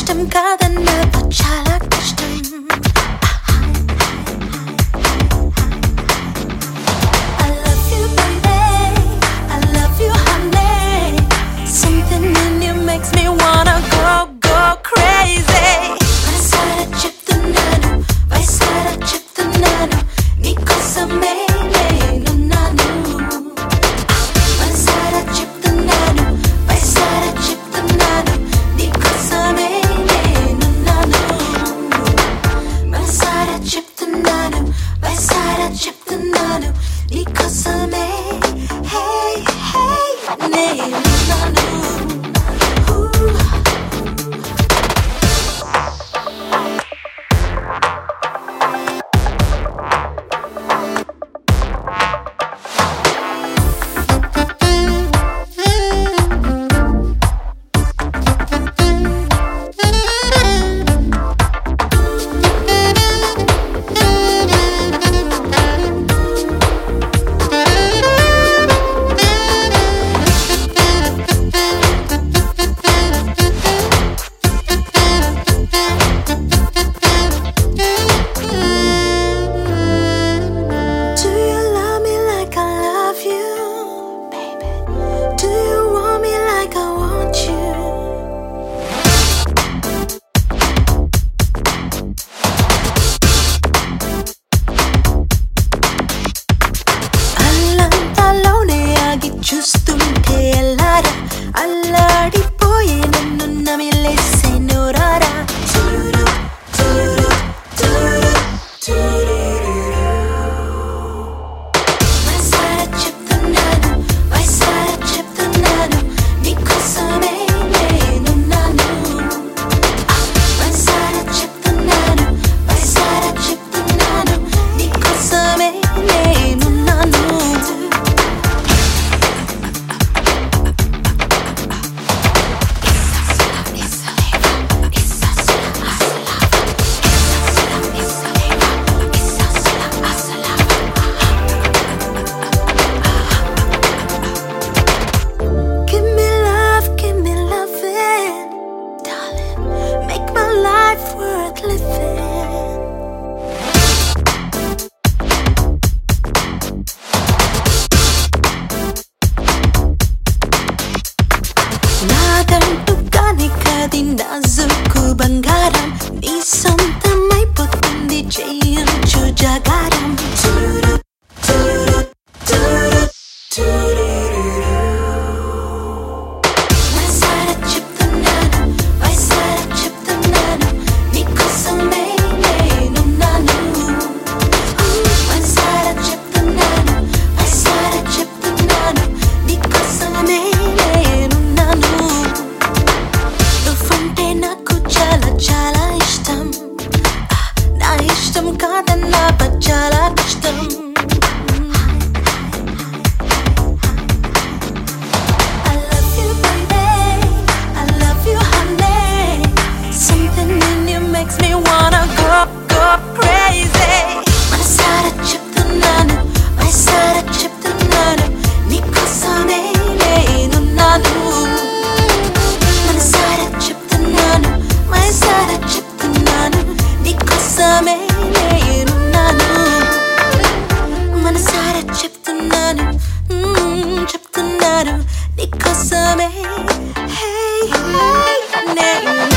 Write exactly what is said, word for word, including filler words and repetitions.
ఇష్టం కాదన్నా చాలా కష్టం. I love you baby, I love you honey. Something in you makes me wanna go go crazy. మనసారా చెప్తున్నాను, వయసారా చెప్తున్నాను, నీకోసమే నేనున్నాను. మనసారా చెప్తున్నాను, వయసారా చెప్తున్నాను, నీకోసమే నేనున్నాను. మనసారా చెప్తున్నాను, వయసారా చెప్తున్నాను, నీకోసమే hey hey నేనున్నాను. చూస్తుంటే ఎల్లారా అల్లాడిపోయే నన్ను నమిలేసే నోరారా. తురు తురు తురు తురు వయసారా చెప్తున్నాను, వయసారా చెప్తున్నాను, నీకోసమే నేనున్నాను. వయసారా చెప్తున్నాను, వయసారా చెప్తున్నాను, నీకోసమే నేనున్నాను. నాదంటూ కానీ కాది నాజుకు బంగారం, నీ సొంతమైపోతుంది చెయ్యొచ్చు జాగారం. తురు తురు తురు తురు వయసారా చెప్తున్నాను, వయసారా చెప్తున్నాను, నీకోసమే నేనున్నాను. వయసారా చెప్తున్నాను, వయసారా చెప్తున్నాను, నీకోసమే నేనున్నాను. నువ్వంటే నాకు చాలా చాలా ఇష్టం, నా ఇష్టం కాదన్నా చాలా కష్టం. I love you baby, I love you honey. Something in you makes me wanna go go crazy. మనసారా చెప్తున్నాను, వయసారా చెప్తున్నాను, నీకోసమే నేనున్నాను. మనసారా చెప్తున్నాను, వయసారా చెప్తున్నాను, నీకోసమే నేనున్నాను. మనసారా చెప్తున్నాను, చెప్తున్నాను, నీకోసమే hey hey నేనున్నాను.